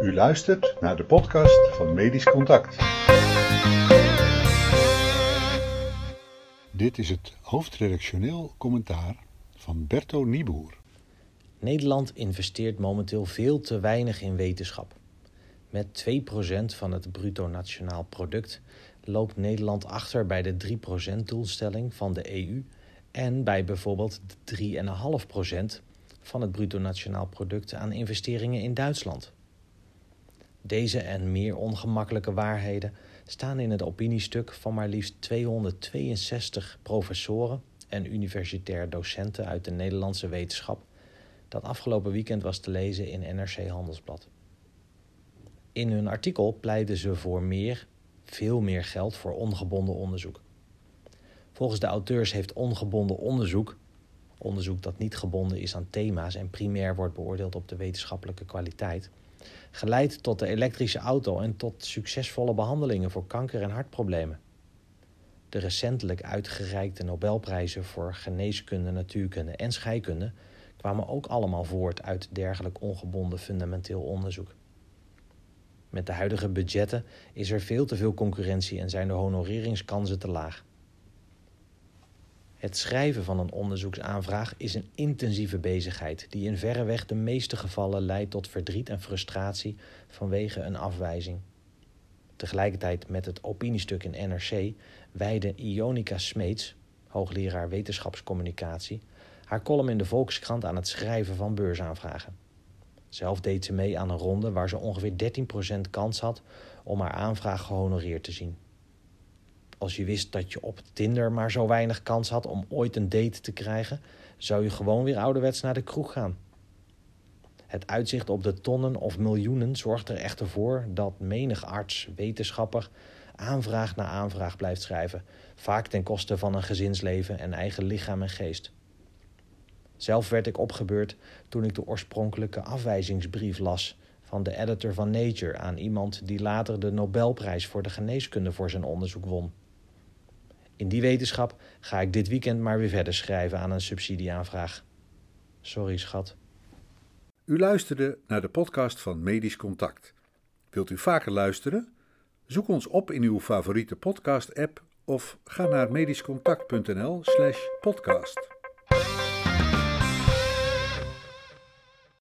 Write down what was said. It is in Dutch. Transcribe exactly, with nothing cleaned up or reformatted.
U luistert naar de podcast van Medisch Contact. Dit is het hoofdredactioneel commentaar van Berto Nieboer. Nederland investeert momenteel veel te weinig in wetenschap. Met twee procent van het bruto nationaal product loopt Nederland achter bij de drie procent doelstelling van de E U en bij bijvoorbeeld de drie komma vijf procent van het bruto nationaal product aan investeringen in Duitsland. Deze en meer ongemakkelijke waarheden staan in het opiniestuk van maar liefst tweehonderdtweeënzestig professoren en universitair docenten uit de Nederlandse wetenschap, dat afgelopen weekend was te lezen in N R C Handelsblad. In hun artikel pleiten ze voor meer, veel meer geld voor ongebonden onderzoek. Volgens de auteurs heeft ongebonden onderzoek, onderzoek dat niet gebonden is aan thema's en primair wordt beoordeeld op de wetenschappelijke kwaliteit, geleid tot de elektrische auto en tot succesvolle behandelingen voor kanker- en hartproblemen. De recentelijk uitgereikte Nobelprijzen voor geneeskunde, natuurkunde en scheikunde kwamen ook allemaal voort uit dergelijk ongebonden fundamenteel onderzoek. Met de huidige budgetten is er veel te veel concurrentie en zijn de honoreringskansen te laag. Het schrijven van een onderzoeksaanvraag is een intensieve bezigheid die in verreweg de meeste gevallen leidt tot verdriet en frustratie vanwege een afwijzing. Tegelijkertijd met het opiniestuk in N R C wijde Ionica Smeets, hoogleraar wetenschapscommunicatie, haar column in de Volkskrant aan het schrijven van beursaanvragen. Zelf deed ze mee aan een ronde waar ze ongeveer dertien procent kans had om haar aanvraag gehonoreerd te zien. Als je wist dat je op Tinder maar zo weinig kans had om ooit een date te krijgen, zou je gewoon weer ouderwets naar de kroeg gaan. Het uitzicht op de tonnen of miljoenen zorgt er echter voor dat menig arts, wetenschapper, aanvraag na aanvraag blijft schrijven, vaak ten koste van een gezinsleven en eigen lichaam en geest. Zelf werd ik opgebeurd toen ik de oorspronkelijke afwijzingsbrief las van de editor van Nature aan iemand die later de Nobelprijs voor de geneeskunde voor zijn onderzoek won. In die wetenschap ga ik dit weekend maar weer verder schrijven aan een subsidieaanvraag. Sorry, schat. U luisterde naar de podcast van Medisch Contact. Wilt u vaker luisteren? Zoek ons op in uw favoriete podcast-app of ga naar medischcontact punt n l slash podcast.